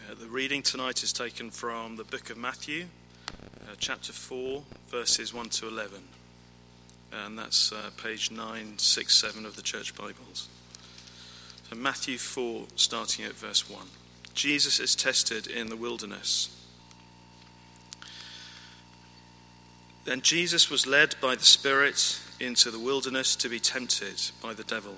The reading tonight is taken from the book of Matthew, chapter 4, verses 1 to 11. And that's page 967 of the Church Bibles. So Matthew 4, starting at verse 1. Jesus is tested in the wilderness. Then Jesus was led by the Spirit into the wilderness to be tempted by the devil.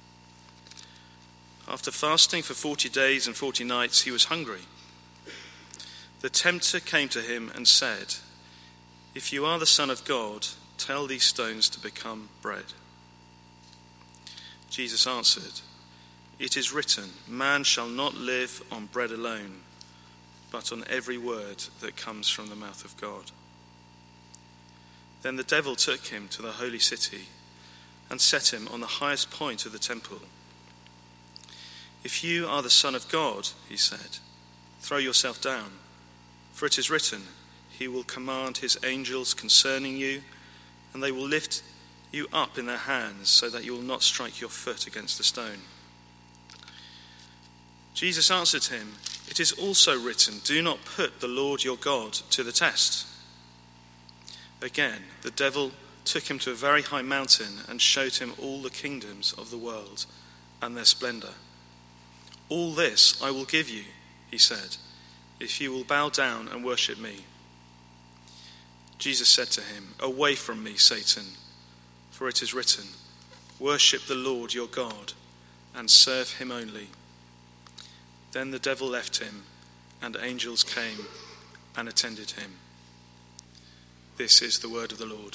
After fasting for 40 days and 40 nights, he was hungry. The tempter came to him and said, "If you are the Son of God, tell these stones to become bread." Jesus answered, "It is written, man shall not live on bread alone, but on every word that comes from the mouth of God." Then the devil took him to the holy city and set him on the highest point of the temple. "If you are the Son of God," he said, "throw yourself down, for it is written, he will command his angels concerning you, and they will lift you up in their hands so that you will not strike your foot against a stone." Jesus answered him, "It is also written, do not put the Lord your God to the test." Again, the devil took him to a very high mountain and showed him all the kingdoms of the world and their splendor. "All this I will give you," he said, "if you will bow down and worship me." Jesus said to him, "Away from me, Satan, for it is written, worship the Lord your God and serve him only." Then the devil left him, and angels came and attended him. This is the word of the Lord.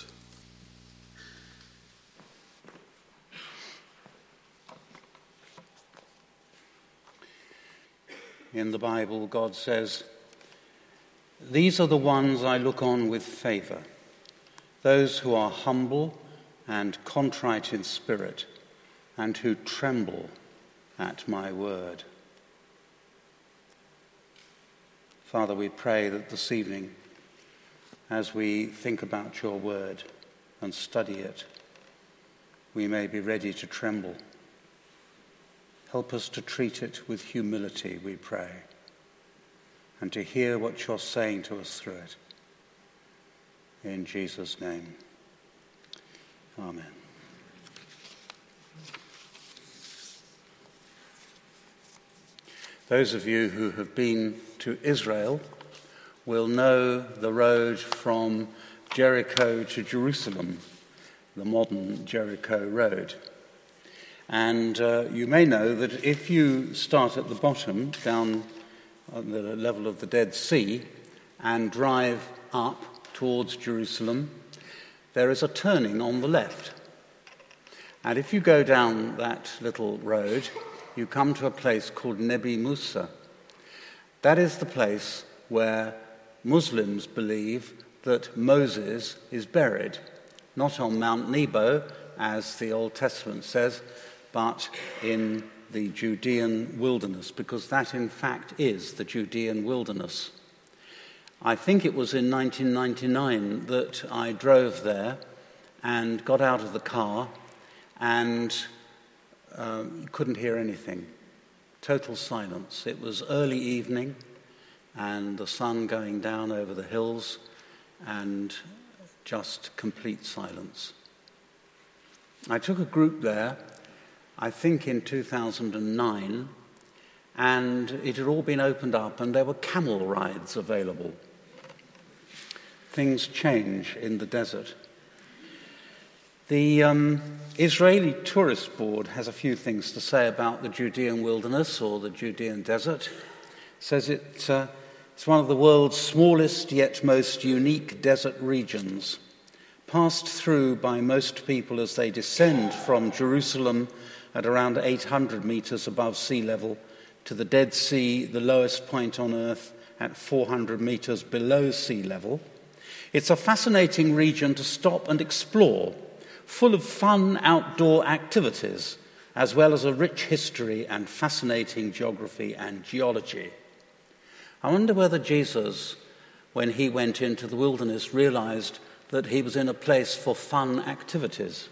In the Bible, God says, "These are the ones I look on with favor, those who are humble and contrite in spirit, and who tremble at my word." Father, we pray that this evening, as we think about your word and study it, we may be ready to tremble. Help us to treat it with humility, we pray, and to hear what you're saying to us through it. In Jesus' name, amen. Those of you who have been to Israel will know the road from Jericho to Jerusalem, the modern Jericho Road. And you may know that if you start at the bottom, down at the level of the Dead Sea, and drive up towards Jerusalem, there is a turning on the left. And if you go down that little road, you come to a place called Nebi Musa. That is the place where Muslims believe that Moses is buried, not on Mount Nebo, as the Old Testament says, but in the Judean wilderness, because that in fact is the Judean wilderness. I think it was in 1999 that I drove there and got out of the car and couldn't hear anything. Total silence. It was early evening and the sun going down over the hills and just complete silence. I took a group there, I think in 2009, and it had all been opened up and there were camel rides available. Things change in the desert. The Israeli Tourist Board has a few things to say about the Judean wilderness or the Judean desert. It says it's one of the world's smallest yet most unique desert regions, passed through by most people as they descend from Jerusalem at around 800 meters above sea level to the Dead Sea, the lowest point on earth, at 400 meters below sea level. It's a fascinating region to stop and explore, full of fun outdoor activities, as well as a rich history and fascinating geography and geology. I wonder whether Jesus, when he went into the wilderness, realized that he was in a place for fun activities.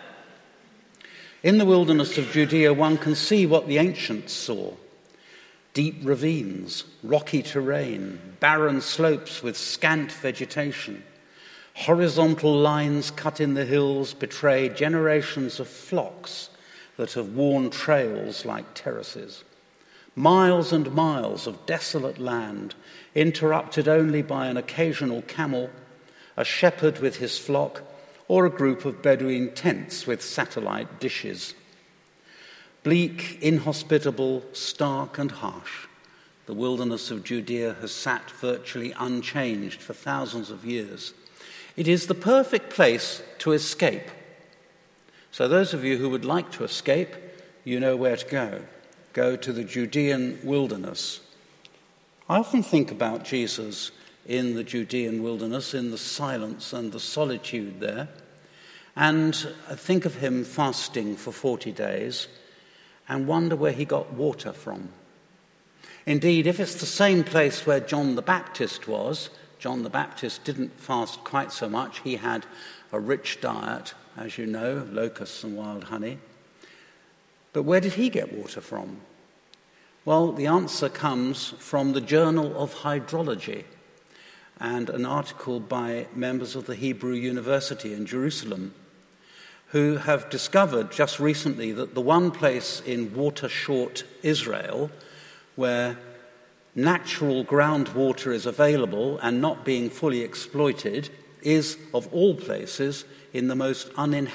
In the wilderness of Judea, one can see what the ancients saw. deep ravines, rocky terrain, barren slopes with scant vegetation. Horizontal lines cut in the hills betray generations of flocks that have worn trails like terraces. Miles and miles of desolate land, interrupted only by an occasional camel, a shepherd with his flock, or a group of Bedouin tents with satellite dishes. Bleak, inhospitable, stark and harsh, the wilderness of Judea has sat virtually unchanged for thousands of years. It is the perfect place to escape. So those of you who would like to escape, you know where to go. Go to the Judean wilderness. I often think about Jesus in the Judean wilderness, in the silence and the solitude there, and I think of him fasting for 40 days and wonder where he got water from. Indeed, if it's the same place where John the Baptist was, John the Baptist didn't fast quite so much. He had a rich diet, as you know, locusts and wild honey. But where did he get water from? Well, the answer comes from the Journal of Hydrology and an article by members of the Hebrew University in Jerusalem, who have discovered just recently that the one place in water-short Israel where natural groundwater is available and not being fully exploited is, of all places, in the mostly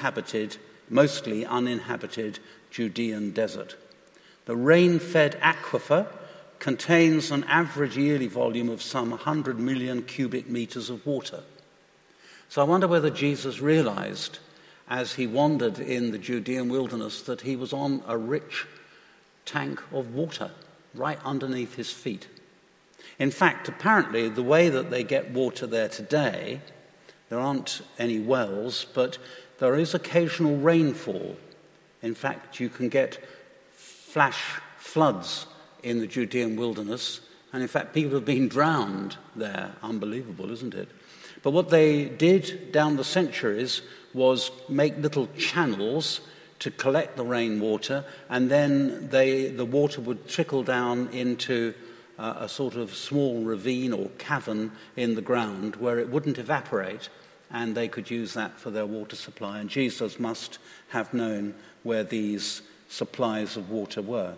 uninhabited Judean desert. The rain-fed aquifer contains an average yearly volume of some 100 million cubic meters of water. So I wonder whether Jesus realized, as he wandered in the Judean wilderness, that he was on a rich tank of water right underneath his feet. In fact, apparently, the way that they get water there today, there aren't any wells, but there is occasional rainfall. In fact, you can get flash floods in the Judean wilderness, and in fact, people have been drowned there. Unbelievable, isn't it? But what they did down the centuries was make little channels to collect the rainwater, and then the water would trickle down into a sort of small ravine or cavern in the ground where it wouldn't evaporate, and they could use that for their water supply. And Jesus must have known where these supplies of water were.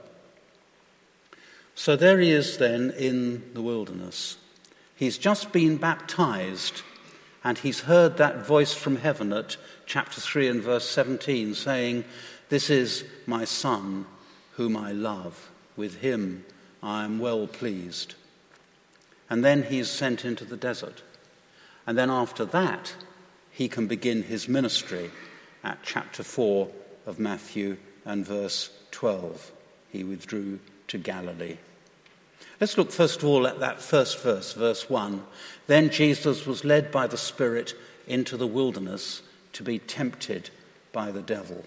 So there he is then in the wilderness. He's just been baptized, and he's heard that voice from heaven at chapter 3 and verse 17 saying, "This is my son whom I love. With him I am well pleased." And then he is sent into the desert. And then after that, he can begin his ministry at chapter 4 of Matthew and verse 12. He withdrew to Galilee. Let's look first of all at that first verse, verse 1. Then Jesus was led by the Spirit into the wilderness to be tempted by the devil.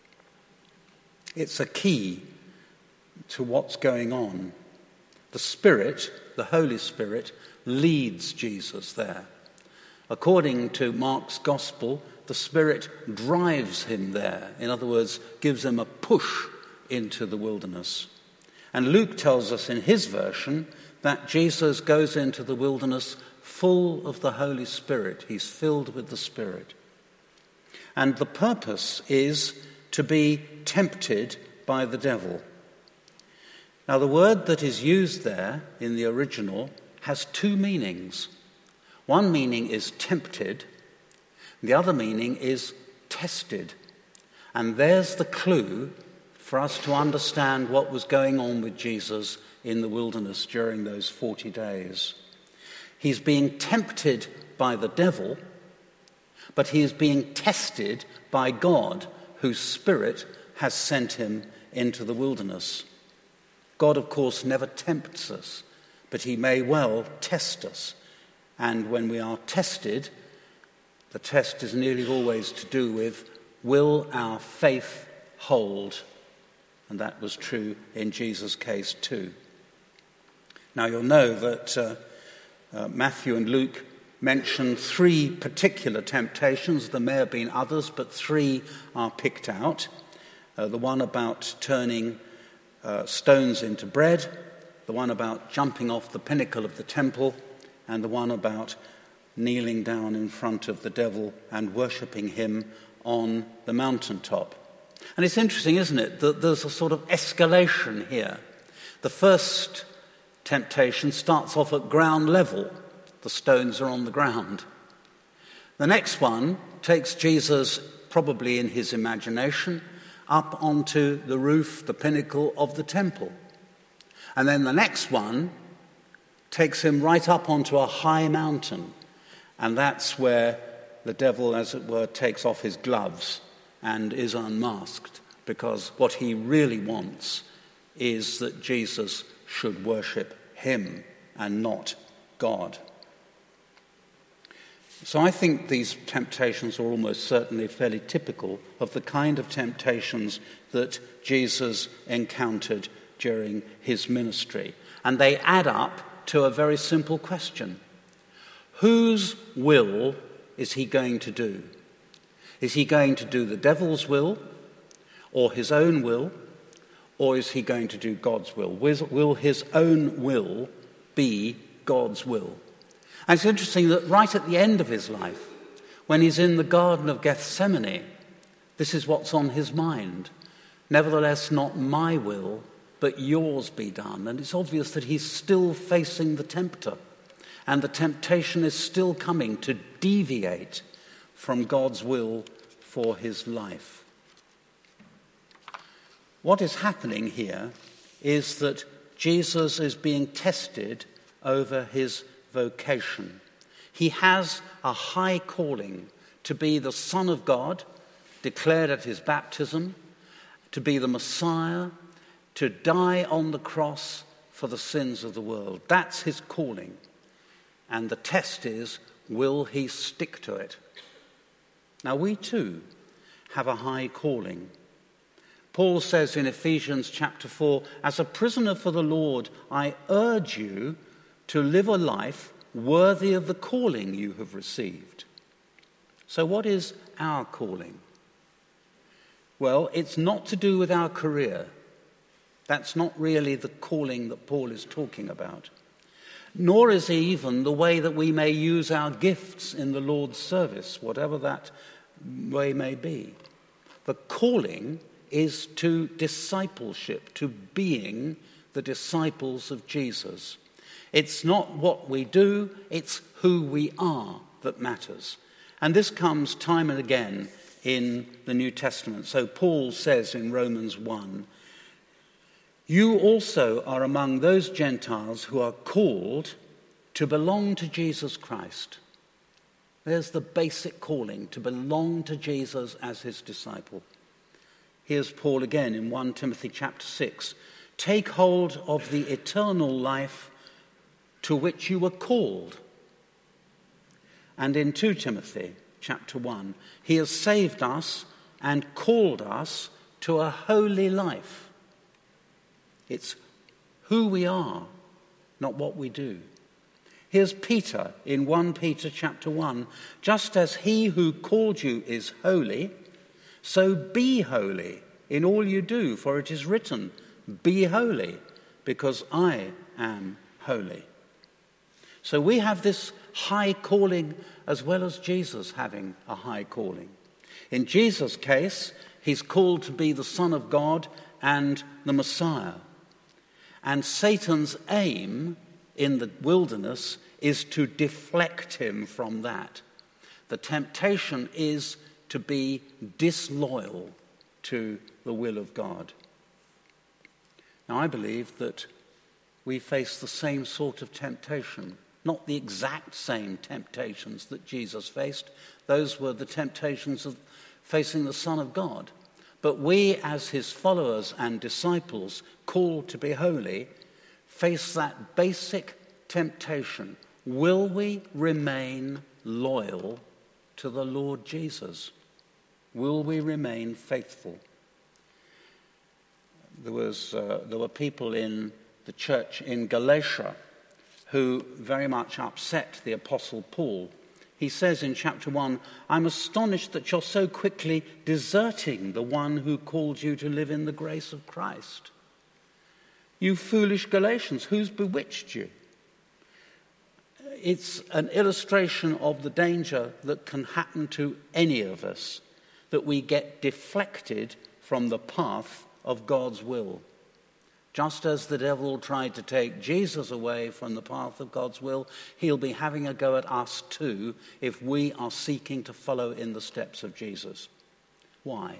It's a key to what's going on. The Spirit, the Holy Spirit, leads Jesus there. According to Mark's Gospel, the Spirit drives him there. In other words, gives him a push into the wilderness. And Luke tells us in his version that Jesus goes into the wilderness full of the Holy Spirit. He's filled with the Spirit. And the purpose is to be tempted by the devil. Now, the word that is used there in the original has two meanings. One meaning is tempted. The other meaning is tested. And there's the clue for us to understand what was going on with Jesus in the wilderness during those 40 days. He's being tempted by the devil, but he is being tested by God, whose Spirit has sent him into the wilderness. God, of course, never tempts us, but he may well test us. And when we are tested, the test is nearly always to do with, will our faith hold? And that was true in Jesus' case too. Now you'll know that Matthew and Luke mention three particular temptations. There may have been others, but three are picked out. The one about turning stones into bread, the one about jumping off the pinnacle of the temple, and the one about kneeling down in front of the devil and worshipping him on the mountaintop. And it's interesting, isn't it, that there's a sort of escalation here. The first temptation starts off at ground level. The stones are on the ground. The next one takes Jesus, probably in his imagination, up onto the roof, the pinnacle of the temple. And then the next one takes him right up onto a high mountain. And that's where the devil, as it were, takes off his gloves and is unmasked, because what he really wants is that Jesus should worship him and not God. So I think these temptations are almost certainly fairly typical of the kind of temptations that Jesus encountered during his ministry. And they add up to a very simple question. Whose will is he going to do? Is he going to do the devil's will, or his own will, or is he going to do God's will? Will his own will be God's will? And it's interesting that right at the end of his life, when he's in the Garden of Gethsemane, this is what's on his mind. Nevertheless, not my will, but yours be done. And it's obvious that he's still facing the tempter. And the temptation is still coming to deviate from God's will for his life. What is happening here is that Jesus is being tested over his vocation. He has a high calling to be the Son of God, declared at his baptism, to be the Messiah, to die on the cross for the sins of the world. That's his calling. And the test is, will he stick to it? Now we too have a high calling. Paul says in Ephesians chapter 4, as a prisoner for the Lord, I urge you to live a life worthy of the calling you have received. So what is our calling? Well, it's not to do with our career. That's not really the calling that Paul is talking about. Nor is it even the way that we may use our gifts in the Lord's service, whatever that way may be. The calling is to discipleship, to being the disciples of Jesus. It's not what we do, it's who we are that matters. And this comes time and again in the New Testament. So Paul says in Romans 1, you also are among those Gentiles who are called to belong to Jesus Christ. There's the basic calling, to belong to Jesus as his disciple. Here's Paul again in 1 Timothy chapter 6. Take hold of the eternal life to which you were called. And in 2 Timothy chapter 1, he has saved us and called us to a holy life. It's who we are, not what we do. Here's Peter in 1 Peter chapter 1. Just as he who called you is holy, so be holy in all you do, for it is written, be holy, because I am holy. So we have this high calling as well as Jesus having a high calling. In Jesus' case, he's called to be the Son of God and the Messiah. And Satan's aim in the wilderness is to deflect him from that. The temptation is to be disloyal to the will of God. Now, I believe that we face the same sort of temptation. Not the exact same temptations that Jesus faced. Those were the temptations of facing the Son of God. But we, as his followers and disciples, called to be holy, face that basic temptation. Will we remain loyal to the Lord Jesus? Will we remain faithful? There were people in the church in Galatia who very much upset the Apostle Paul. He says in chapter 1, I'm astonished that you're so quickly deserting the one who called you to live in the grace of Christ. You foolish Galatians, who's bewitched you? It's an illustration of the danger that can happen to any of us, that we get deflected from the path of God's will. Just as the devil tried to take Jesus away from the path of God's will, he'll be having a go at us too if we are seeking to follow in the steps of Jesus. Why?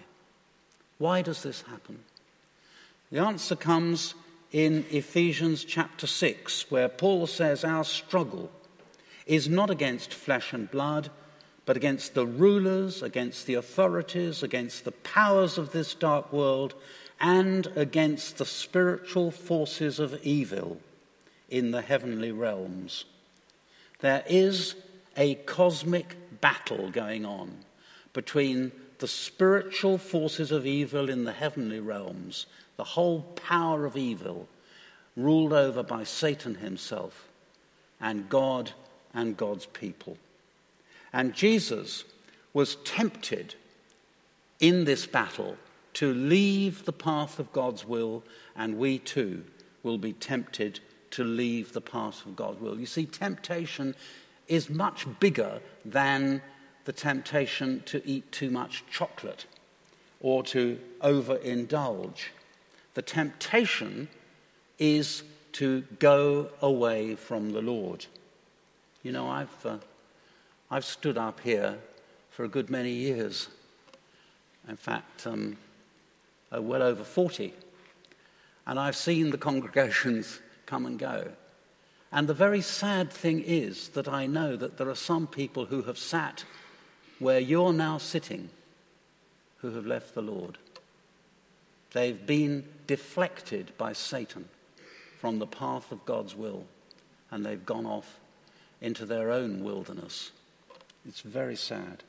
Why does this happen? The answer comes in Ephesians chapter 6, where Paul says our struggle is not against flesh and blood, but against the rulers, against the authorities, against the powers of this dark world, and against the spiritual forces of evil in the heavenly realms. There is a cosmic battle going on between the spiritual forces of evil in the heavenly realms, the whole power of evil, ruled over by Satan himself, and God and God's people. And Jesus was tempted in this battle to leave the path of God's will, and we too will be tempted to leave the path of God's will. You see, temptation is much bigger than the temptation to eat too much chocolate or to overindulge. The temptation is to go away from the Lord. You know, I've stood up here for a good many years. In fact, well over 40. And I've seen the congregations come and go. And the very sad thing is that I know that there are some people who have sat where you're now sitting who have left the Lord. They've been deflected by Satan from the path of God's will, and they've gone off into their own wilderness. It's very sad.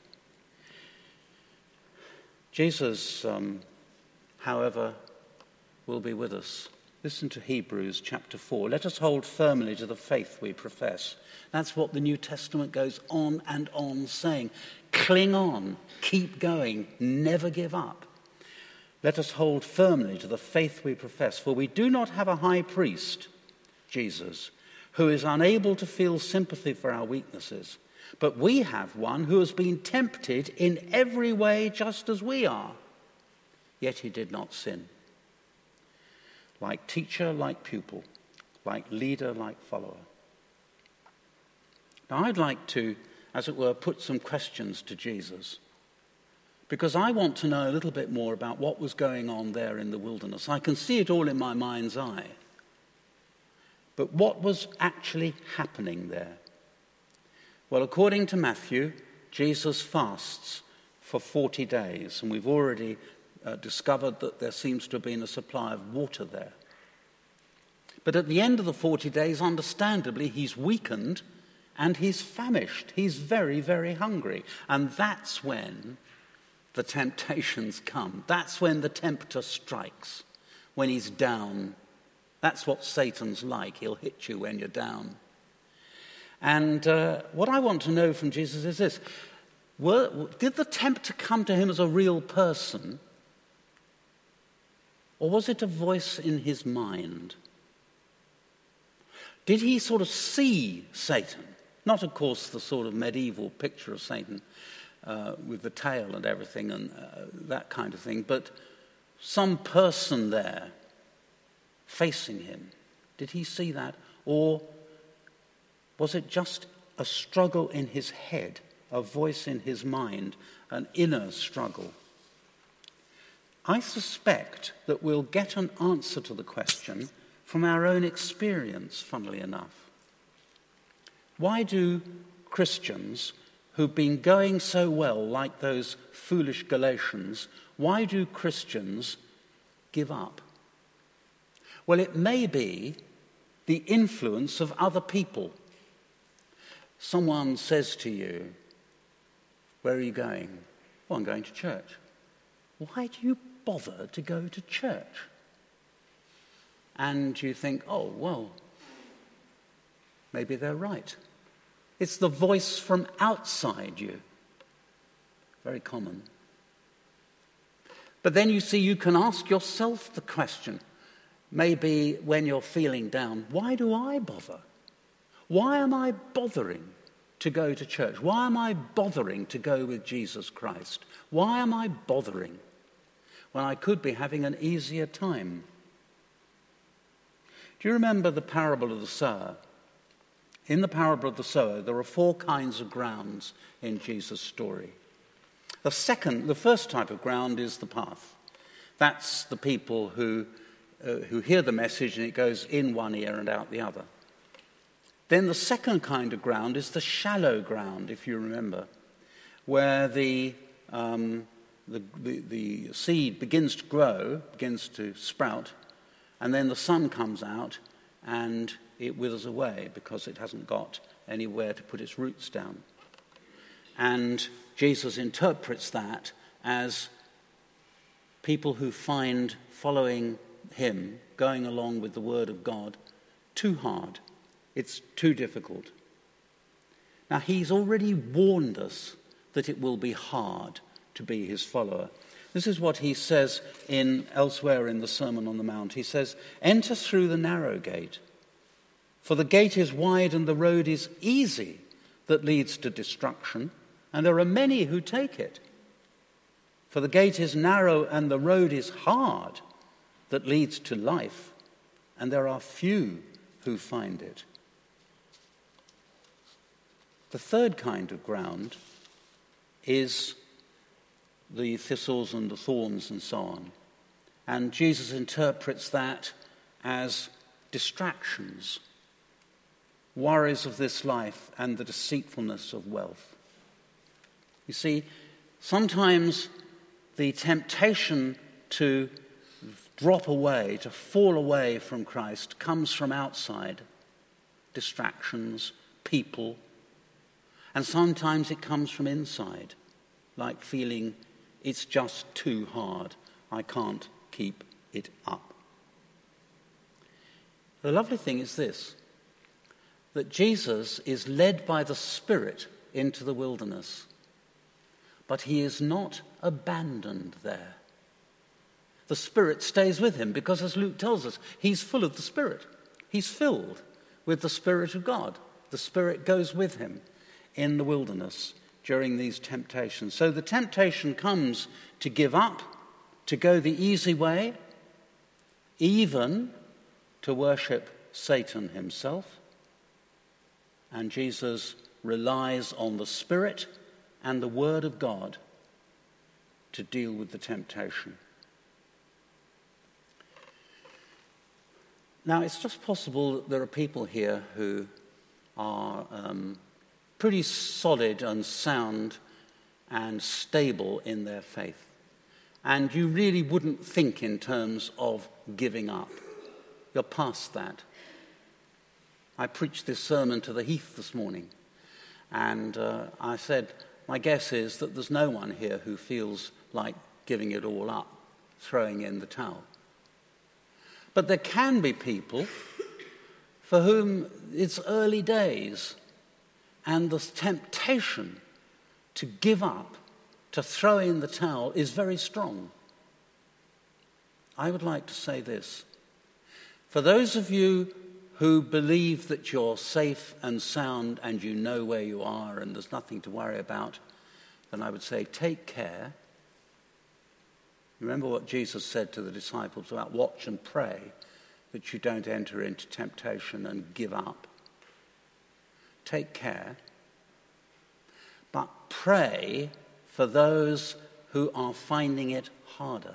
Jesus, however, will be with us. Listen to Hebrews chapter 4. Let us hold firmly to the faith we profess. That's what the New Testament goes on and on saying. Cling on, keep going, never give up. Let us hold firmly to the faith we profess, for we do not have a high priest, Jesus, who is unable to feel sympathy for our weaknesses, but we have one who has been tempted in every way just as we are, yet he did not sin. Like teacher, like pupil, like leader, like follower. Now I'd like to, as it were, put some questions to Jesus, because I want to know a little bit more about what was going on there in the wilderness. I can see it all in my mind's eye. But what was actually happening there? Well, according to Matthew, Jesus fasts for 40 days, and we've already discovered that there seems to have been a supply of water there. But at the end of the 40 days, understandably, he's weakened and he's famished. He's very, very hungry. And that's when the temptations come. That's when the tempter strikes, when he's down. That's what Satan's like. He'll hit you when you're down. And what I want to know from Jesus is this. Did the tempter come to him as a real person? Or was it a voice in his mind? Did he sort of see Satan? Not, of course, the sort of medieval picture of Satan with the tail and everything and that kind of thing, but some person there facing him. Did he see that? Or was it just a struggle in his head, a voice in his mind, an inner struggle? I suspect that we'll get an answer to the question from our own experience, funnily enough. Why do Christians who've been going so well, like those foolish Galatians, why do Christians give up? Well, it may be the influence of other people. Someone says to you, "Where are you going?" "Well, I'm going to church." "Why do you bother to go to church?" And you think, "Oh, well, maybe they're right." It's the voice from outside you. Very common. But then you see, you can ask yourself the question, maybe when you're feeling down, why do I bother? Why am I bothering to go to church? Why am I bothering to go with Jesus Christ? Why am I bothering when I could be having an easier time? Do you remember the parable of the sower? In the parable of the sower, there are 4 kinds of grounds in Jesus' story. The first type of ground is the path. That's the people who hear the message and it goes in one ear and out the other. Then the second kind of ground is the shallow ground, if you remember, where the seed begins to grow, begins to sprout, and then the sun comes out and it withers away because it hasn't got anywhere to put its roots down. And Jesus interprets that as people who find following him, going along with the word of God, too hard. It's too difficult. Now, he's already warned us that it will be hard to be his follower. This is what he says elsewhere in the Sermon on the Mount. He says, "Enter through the narrow gate, for the gate is wide and the road is easy that leads to destruction, and there are many who take it. For the gate is narrow and the road is hard that leads to life, and there are few who find it." The third kind of ground is the thistles and the thorns and so on. And Jesus interprets that as distractions, worries of this life and the deceitfulness of wealth. You see, sometimes the temptation to drop away, to fall away from Christ, comes from outside. Distractions, people. And sometimes it comes from inside, like feeling it's just too hard. I can't keep it up. The lovely thing is this, that Jesus is led by the Spirit into the wilderness, but he is not abandoned there. The Spirit stays with him because, as Luke tells us, he's full of the Spirit. He's filled with the Spirit of God. The Spirit goes with him in the wilderness during these temptations. So the temptation comes to give up, to go the easy way, even to worship Satan himself. And Jesus relies on the Spirit and the Word of God to deal with the temptation. Now, it's just possible that there are people here who are pretty solid and sound and stable in their faith. And you really wouldn't think in terms of giving up. You're past that. I preached this sermon to the Heath this morning, and I said, my guess is that there's no one here who feels like giving it all up, throwing in the towel. But there can be people for whom it's early days, and the temptation to give up, to throw in the towel, is very strong. I would like to say this. For those of you who believe that you're safe and sound and you know where you are and there's nothing to worry about, then I would say take care. Remember what Jesus said to the disciples about watch and pray that you don't enter into temptation and give up. Take care. But pray for those who are finding it harder.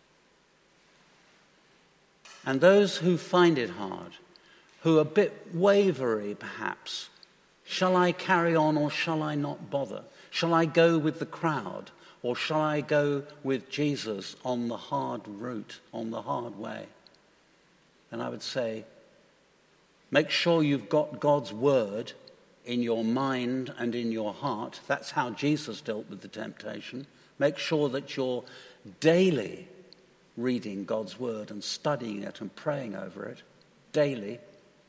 And those who find it hard, who are a bit wavery perhaps, shall I carry on or shall I not bother? Shall I go with the crowd or shall I go with Jesus on the hard route, on the hard way? And I would say, make sure you've got God's word in your mind and in your heart. That's how Jesus dealt with the temptation. Make sure that you're daily reading God's word and studying it and praying over it daily.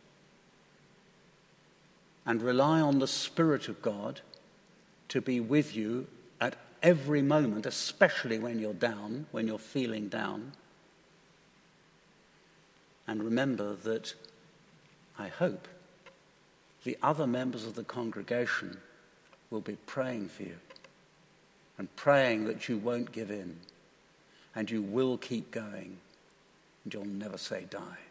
And rely on the Spirit of God to be with you at every moment, especially when you're down, when you're feeling down. And remember that, I hope, the other members of the congregation will be praying for you and praying that you won't give in and you will keep going and you'll never say die.